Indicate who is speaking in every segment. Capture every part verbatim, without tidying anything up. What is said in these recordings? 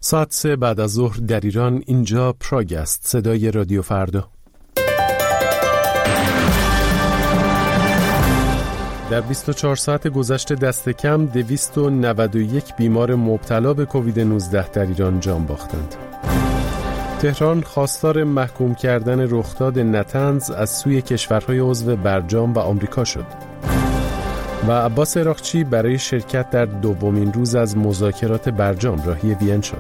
Speaker 1: ساعت سه بعد از ظهر در ایران، اینجا پراگ است. صدای رادیو فردا. در بیست و چهار ساعت گذشته دست کم دویست و نود و یک بیمار مبتلا به کووید نوزده در ایران جان باختند. تهران خواستار محکوم کردن رخداد نطنز از سوی کشورهای عضو برجام و آمریکا شد. و عباس عراقچی برای شرکت در دومین روز از مذاکرات برجام راهی وین شد.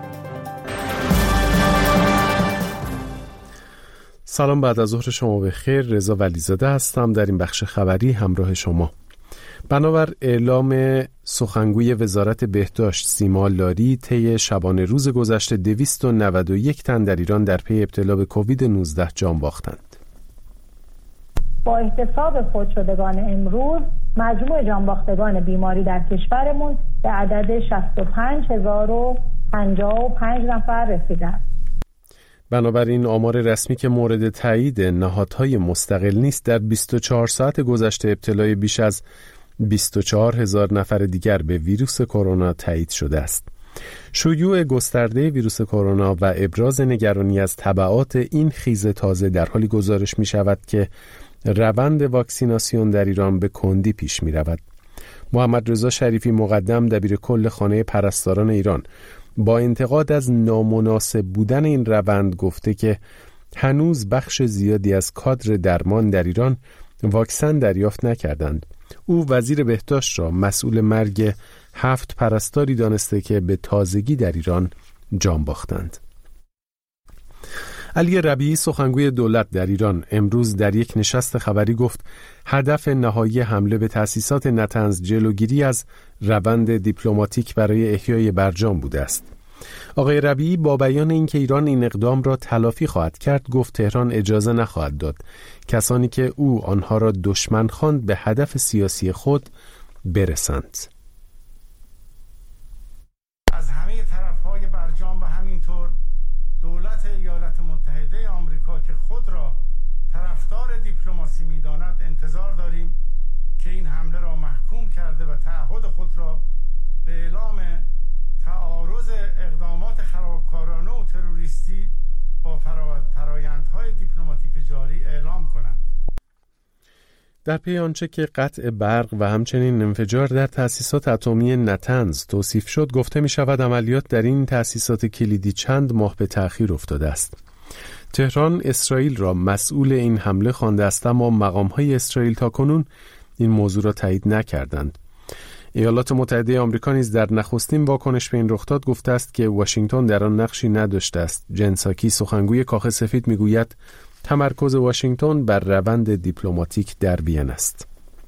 Speaker 1: سلام، بعد از ظهر شما بخیر. رضا ولیزاده هستم در این بخش خبری همراه شما. بنابر اعلام سخنگوی وزارت بهداشت سیما لاری، طی شبانه روز گذشته دویست و نود و یک تن در ایران در پی ابتلا به کووید نوزده جان باختند.
Speaker 2: با احتساب فوت شدگان امروز، مجموع جانباختگان بیماری در کشورمون به عدد شصت و پنج هزار و پنجاه و پنج نفر رسیده است.
Speaker 1: بنابراین آمار رسمی که مورد تایید نهادهای مستقل نیست، در بیست و چهار ساعت گذشته ابتلای بیش از بیست و چهار هزار نفر دیگر به ویروس کرونا تایید شده است. شیوع گسترده ویروس کرونا و ابراز نگرانی از تبعات این خیز تازه در حالی گزارش می شود که روند واکسیناسیون در ایران به کندی پیش می رود. محمد رضا شریفی مقدم دبیر کل خانه پرستاران ایران با انتقاد از نامناسب بودن این روند گفته که هنوز بخش زیادی از کادر درمان در ایران واکسن دریافت نکردند. او وزیر بهداشت را مسئول مرگ هفت پرستاری دانسته که به تازگی در ایران جان باختند. علی ربیعی سخنگوی دولت در ایران امروز در یک نشست خبری گفت هدف نهایی حمله به تأسیسات نطنز جلوگیری از روند دیپلماتیک برای احیای برجام بوده است. آقای ربیعی با بیان اینکه ایران این اقدام را تلافی خواهد کرد، گفت تهران اجازه نخواهد داد کسانی که او آنها را دشمن خواند به هدف سیاسی خود برسند.
Speaker 3: از همه طرف‌های برجام و همینطور دولت ایالات متحده آمریکا که خود را طرفدار دیپلماسی می‌داند انتظار داریم که این حمله را محکوم کرده و تعهد خود را به اعلام تعارض اقدامات خرابکارانه و تروریستی با فرایندهای دیپلماتیک جاری اعلام کنند.
Speaker 1: در پی آنچه که قطع برق و همچنین انفجار در تأسیسات اتمی نطنز توصیف شد، گفته می شود عملیات در این تأسیسات کلیدی چند ماه به تأخیر افتاده است. تهران اسرائیل را مسئول این حمله خوانده است، اما مقام‌های اسرائیل تاکنون این موضوع را تایید نکردند. ایالات متحده آمریکا نیز در نخستین واکنش به این رخداد گفته است که واشنگتن در آن نقشی نداشته است. جن ساکی سخنگوی کاخ سفید میگوید تمرکز واشنگتن بر روند دیپلماتیک در وین است.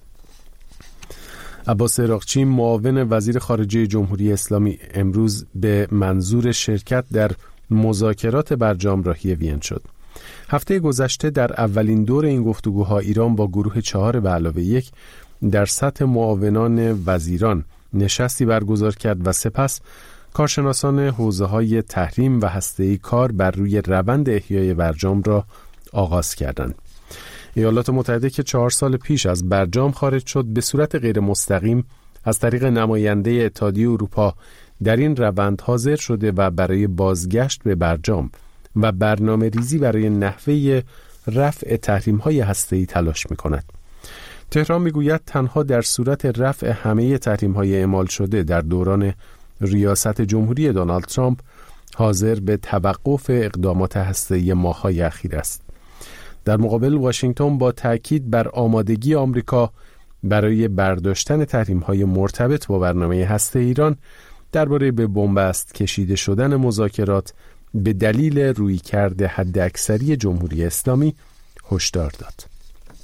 Speaker 1: عباس عراقچی معاون وزیر خارجه جمهوری اسلامی امروز به منظور شرکت در مذاکرات برجام راهی وین شد. هفته گذشته در اولین دور این گفتگوها ایران با گروه چهار به علاوه یک در سطح معاونان وزیران نشستی برگزار کرد و سپس کارشناسان حوزه‌های تحریم و هسته‌ای کار بر روی روند احیای برجام را آغاز کردند. ایالات متحده که چهار سال پیش از برجام خارج شد، به صورت غیر مستقیم از طریق نماینده اتحادیه اروپا در این روند حاضر شده و برای بازگشت به برجام و برنامه ریزی برای نحوه رفع تحریم‌های هسته‌ای تلاش می‌کند. تهران میگوید تنها در صورت رفع همه تحریم‌های اعمال شده در دوران ریاست جمهوری دونالد ترامپ حاضر به توقف اقدامات هسته‌ای ماه‌های اخیر است. در مقابل واشنگتن با تأکید بر آمادگی آمریکا برای برداشتن تحریم‌های مرتبط با برنامه هسته‌ای ایران درباره به بنبست کشیده شدن مذاکرات به دلیل رویکرد حداکثری جمهوری اسلامی هشدار داد.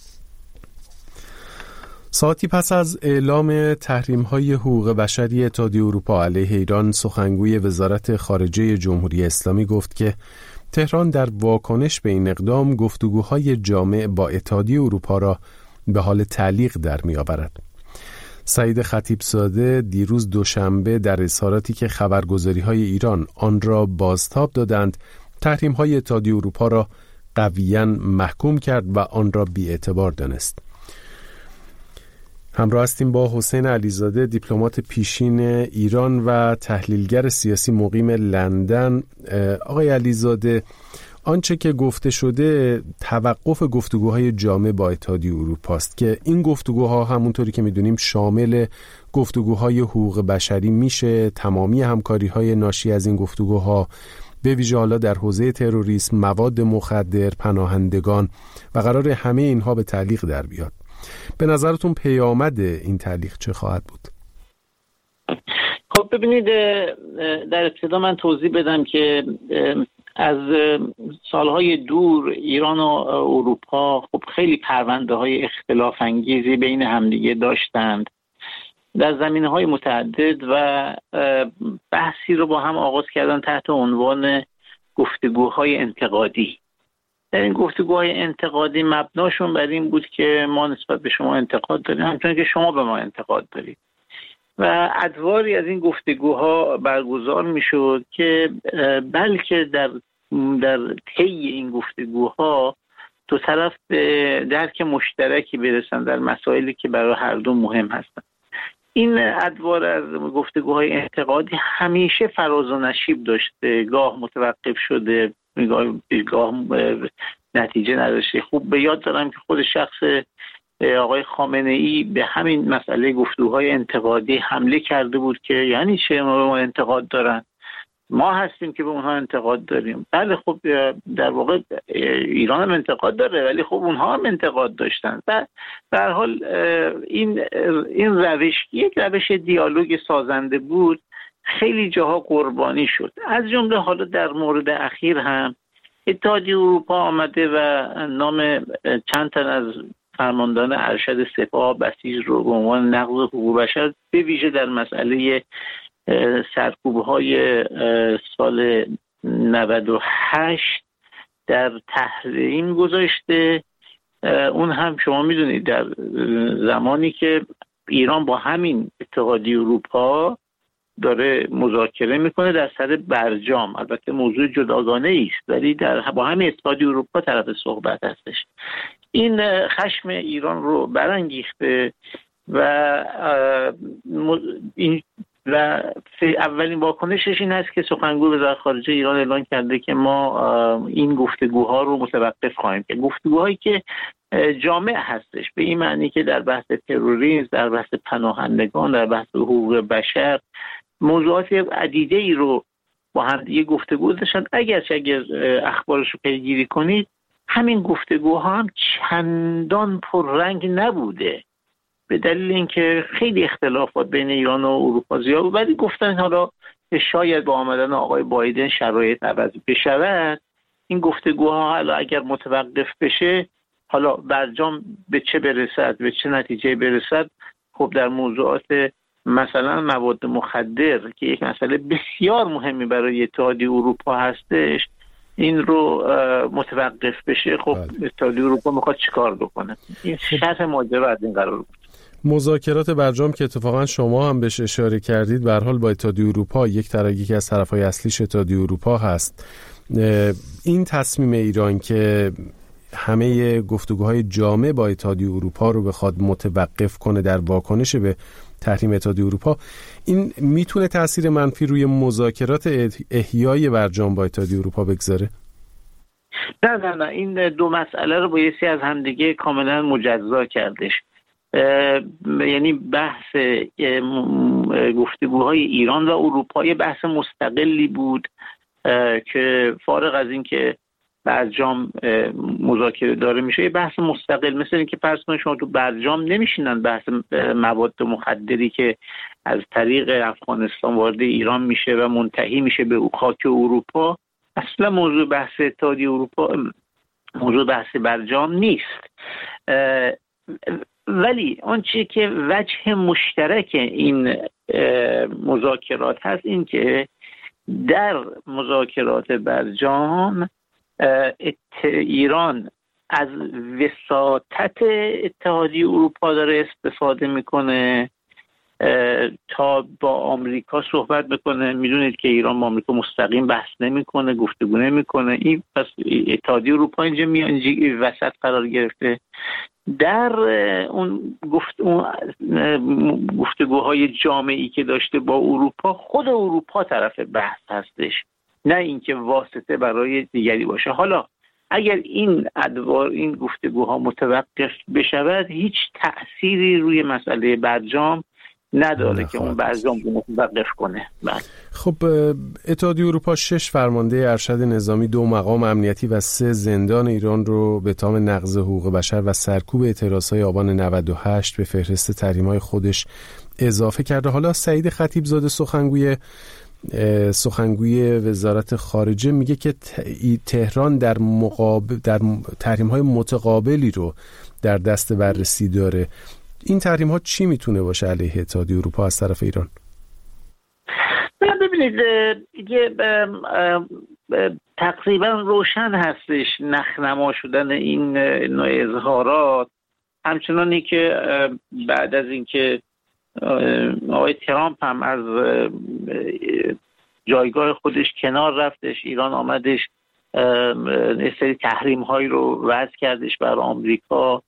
Speaker 1: ساعتی پس از اعلام تحریم‌های حقوق بشری اتحادیه اروپا علیه ایران، سخنگوی وزارت خارجه جمهوری اسلامی گفت که تهران در واکنش به این اقدام گفتگوهای جامع با اتحادیه اروپا را به حال تعلیق در می‌آورد. سعید خطیبزاده دیروز دوشنبه در اظهاراتی که خبرگزاری‌های ایران آن را بازتاب دادند، تحریم‌های اتحادیه اروپا را قویاً محکوم کرد و آن را بی‌اعتبار دانست. همراه هستیم با حسین علیزاده، دیپلمات پیشین ایران و تحلیلگر سیاسی مقیم لندن. آقای علیزاده، آنچه که گفته شده توقف گفتگوهای جامع با اتحادیه اروپا است که این گفتگوها همونطوری که میدونیم شامل گفتگوهای حقوق بشری میشه، تمامی همکاری‌های ناشی از این گفتگوها به ویژه حالا در حوزه تروریسم، مواد مخدر، پناهندگان و قرار همه اینها به تعلیق در بیاد. به نظرتون پیامد این تعلیق چه خواهد بود؟
Speaker 4: خب ببینید، در ابتدا من توضیح بدم که از سالهای دور ایران و اروپا خب خیلی پرونده های اختلاف انگیزی بین همدیگه داشتند در زمینه‌های متعدد و بحثی رو با هم آغاز کردن تحت عنوان گفتگوهای انتقادی. در این گفتگوهای انتقادی مبناشون بر این بود که ما نسبت به شما انتقاد داریم همچنان که شما به ما انتقاد دارید و ادواری از این گفتگوها برگزار میشد که بلکه در در طی این گفتگوها دو طرف به درک مشترکی برسن در مسائلی که برای هر دو مهم هستند. این ادوار از گفتگوهای انتقادی همیشه فراز و نشیب داشته، گاه متوقف شده، گاه, گاه نتیجه نداشته. خوب به یاد دارم که خود شخص آقای خامنه ای به همین مسئله گفتگوهای انتقادی حمله کرده بود که یعنی چه ما انتقاد دارن، ما هستیم که به اونها انتقاد داریم. بله خب در واقع ایران هم انتقاد داره ولی خب اونها هم انتقاد داشتن و به هر حال این این روش یک روش دیالوگ سازنده بود، خیلی جاها قربانی شد. از جمله حالا در مورد اخیر هم اتحادیه اروپا آمده و نام چند تن از فرماندهان ارشد سپاه بسیج رو به عنوان نقض حقوق بشر به ویژه در مسئله سرکوب‌های سال نود و هشت در تحریم گذاشته. اون هم شما میدونید در زمانی که ایران با همین اتحادیه اروپا داره مذاکره میکنه در سر برجام، البته موضوع جداگانه است ولی در با همین اتحادیه اروپا طرف صحبت هستش. این خشم ایران رو برانگیخته و این و اولین واکنشش این هست که سخنگوی وزارت خارجه ایران اعلان کرده که ما این گفتگوها رو متوقف خواهیم کرد. گفتگوهایی که جامع هستش به این معنی که در بحث تروریسم، در بحث پناهندگان، در بحث حقوق بشر موضوعات عدیده ای رو با هم دیگه گفتگو داشتن. اگرچه اگر اخبارش رو پیگیری کنید همین گفتگوها هم چندان پررنگ نبوده به دلیل اینکه خیلی اختلافات بین ایران و اروپا زیاد بود، ولی گفتن حالا شاید با آمدن آقای بایدن شرایط عوض بشود. این گفتگوها حالا اگر متوقف بشه حالا برجام به چه برسد، به چه نتیجه برسد، خب در موضوعات مثلا مواد مخدر که یک مسئله بسیار مهمی برای اتحادیه اروپا هستش این رو متوقف بشه، خب اتحادیه اروپا میخواد چیکار بکنه؟ این شرح ماجرا از این قرار بود.
Speaker 1: مذاکرات برجام که اتفاقا شما هم بهش اشاره کردید به هر حال با اتحادیه اروپا یک طرف یکی از طرف‌های اصلیش اتحادیه اروپا هست. این تصمیم ایران که همه گفتگوهای جامع با اتحادیه اروپا رو بخواد متوقف کنه در واکنش به تحریم اتحادیه اروپا، این میتونه تأثیر منفی روی مذاکرات احیای برجام با اتحادیه اروپا بگذاره؟
Speaker 4: نه نه نه این دو مسئله رو بایستی از همدیگه کاملا مجزا کردش. یعنی بحث گفتگوهای ایران و اروپا یه بحث مستقلی بود که فارغ از این که برجام مذاکره داره میشه یه بحث مستقل، مثل این که فرض کنید شما تو برجام نمیشینن بحث مواد مخدری که از طریق افغانستان وارد ایران میشه و منتهی میشه به خاک اروپا، اصلا موضوع بحث اتحادیه اروپا موضوع بحث برجام نیست. ولی آنچه که وجه مشترک این مذاکرات هست این که در مذاکرات برجام ایران از وساطت اتحادیه اروپا داره استفاده میکنه تا با آمریکا صحبت بکنه. میدونید که ایران با آمریکا مستقیم بحث نمیکنه، گفتگو نمیکنه. این پس اتحادیه اروپا اینجا میانجی وسط قرار گرفته. در اون گفت اون گفتگوهای جامعی که داشته با اروپا، خود اروپا طرف بحث هستش، نه اینکه واسطه برای دیگری باشه. حالا اگر این ادوار این گفتگوها متوقف بشود، هیچ تأثیری روی مسئله برجام نداره که اون برجام رو متوقف کنه. بله.
Speaker 1: خب اتحادیه اروپا شش فرمانده ارشد نظامی، دو مقام امنیتی و سه زندان ایران رو به اتهام نقض حقوق بشر و سرکوب اعتراضهای آبان نود و هشت به فهرست تحریم‌های خودش اضافه کرده. حالا سعید خطیبزاده سخنگوی سخنگوی وزارت خارجه میگه که تهران در مقابل در تحریم‌های متقابلی رو در دست بررسی داره. این تحریم ها چی میتونه باشه علیه اتحادیه اروپا از طرف ایران؟
Speaker 4: ببینید دیگه تقریبا روشن هستش نخنما شدن این نوع اظهارات، همچنانی که بعد از اینکه آقای ترامپ هم از جایگاه خودش کنار رفتش، ایران آمدش یه سری تحریم هایی رو وضع کردش بر آمریکا.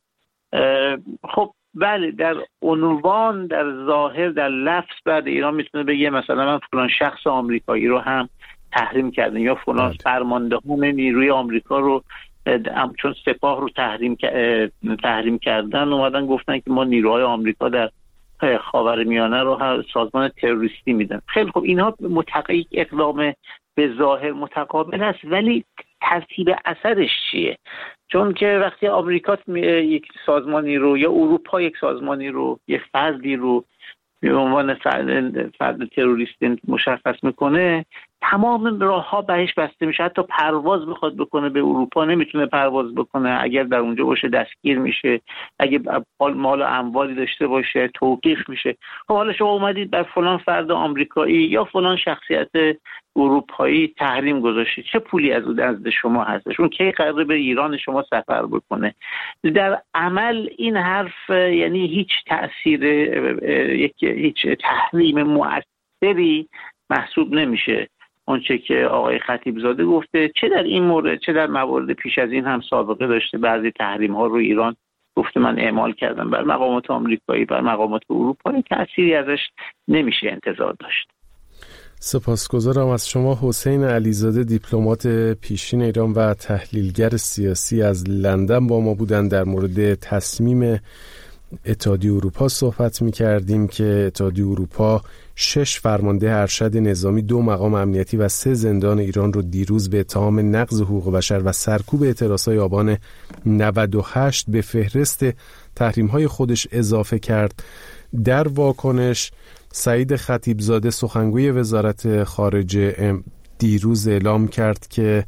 Speaker 4: خب بله، در عنوان، در ظاهر، در لفظ بعد ایران میتونه بگه مثلا من فلان شخص آمریکایی رو هم تحریم کردن یا فلان فرماندهان نیروی آمریکا رو چون سپاه رو تحریم تحریم کردن اومدن گفتن که ما نیروهای آمریکا در خاورمیانه رو سازمان تروریستی میدن. خیلی خب اینها متقابل اقدام به ظاهر متقابل است، ولی ترتیب اثرش چیه؟ چون که وقتی آمریکا یک سازمانی رو یا اروپا یک سازمانی رو، یک فردی رو به عنوان فرد, فرد تروریست مشخص میکنه، تمام راه‌ها بهش بسته میشه. حتی پرواز بخواد بکنه به اروپا نمیتونه پرواز بکنه، اگر در اونجا باشه دستگیر میشه، اگه مال و اموالی داشته باشه توقیف میشه. خب حالا شما اومدید بر فلان فرد آمریکایی یا فلان شخصیت اروپایی تحریم گذاشتید، چه پولی از اون از شما هستش؟ اون کی قراره به ایران شما سفر بکنه؟ در عمل این حرف یعنی هیچ تأثیر، یک هیچ تحریم مؤثری محسوب نمیشه. اونچه که آقای خطیبزاده گفته، چه در این مورد چه در موارد پیش از این هم سابقه داشته، بعضی تحریم ها رو ایران گفته من اعمال کردم بر مقامات آمریکایی، بر مقامات اروپایی، تأثیری ازش نمیشه انتظار داشت.
Speaker 1: سپاسگزارم از شما. حسین علیزاده، دیپلمات پیشین ایران و تحلیلگر سیاسی از لندن با ما بودن. در مورد تصمیم اتحادیه اروپا صحبت می کردیم که اتحادیه اروپا شش فرمانده ارشد نظامی، دو مقام امنیتی و سه زندان ایران رو دیروز به اتهام نقض حقوق بشر و سرکوب اعتراضهای آبان نود و هشت به فهرست تحریم‌های خودش اضافه کرد. در واکنش سعید خطیبزاده سخنگوی وزارت خارجه دیروز اعلام کرد که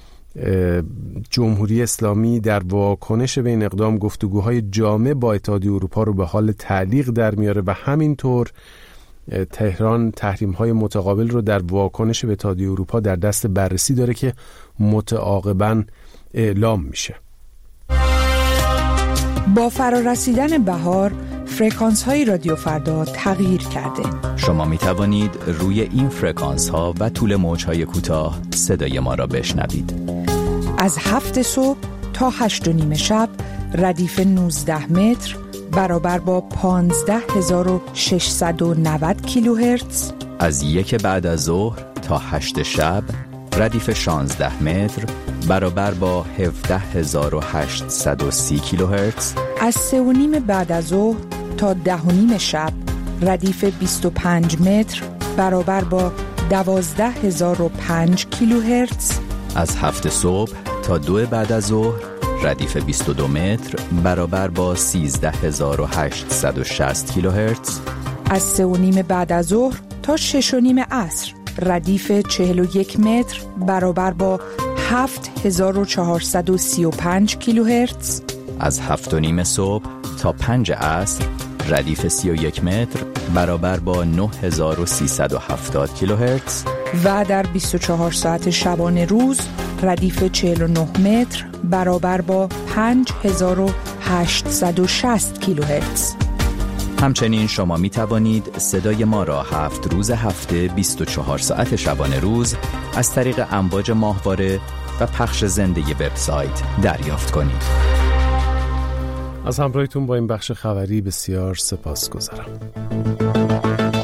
Speaker 1: جمهوری اسلامی در واکنش به این اقدام گفتگوهای جامع با اتحادیه اروپا رو به حال تعلیق در میاره و همینطور تهران تحریم‌های متقابل رو در واکنش به اتحادیه اروپا در دست بررسی داره که متعاقباً اعلام میشه.
Speaker 5: با فرارسیدن بهار فرکانس های رادیو فردا تغییر کرده.
Speaker 6: شما می توانید روی این فرکانس ها و طول موج های کوتاه صدای ما را بشنوید.
Speaker 5: از هفت صبح تا هشت و نیم شب ردیف نوزده متر برابر با پانزده هزار و ششصد و نود کیلوهرتز.
Speaker 6: از یک بعد از ظهر تا هشت شب ردیف شانزده متر برابر با هفده هزار و هشتصد و سی کیلوهرتز.
Speaker 5: از سه و نیم بعد از ظهر تا ده و نیم شب ردیف بیست و پنج متر برابر با دوازده هزار و پنج کیلوهرتز.
Speaker 6: از هفت صبح تا دو بعد از ظهر ردیف بیست و دو متر برابر با سیزده هزار و هشتصد و شصت کیلوهرتز.
Speaker 5: از سه و نیم بعد از ظهر تا شش و نیم عصر ردیف چهل و یک متر برابر با هفت هزار و چهارصد و سی و پنج کیلوهرتز.
Speaker 6: از هفت و نیم صبح تا پنج عصر ردیف سی و یک متر برابر با نه هزار و سیصد و هفتاد کیلوهرتز.
Speaker 5: و در بیست و چهار ساعت شبانه روز ردیف چهل و نه متر برابر با پنج هزار و هشتصد و شصت کیلوهرتز.
Speaker 6: همچنین شما می توانید صدای ما را هفت روز هفته بیست و چهار ساعت شبانه روز از طریق امواج ماهواره و پخش زنده وبسایت دریافت کنید.
Speaker 1: از همراهیتون با این بخش خبری بسیار سپاسگزارم.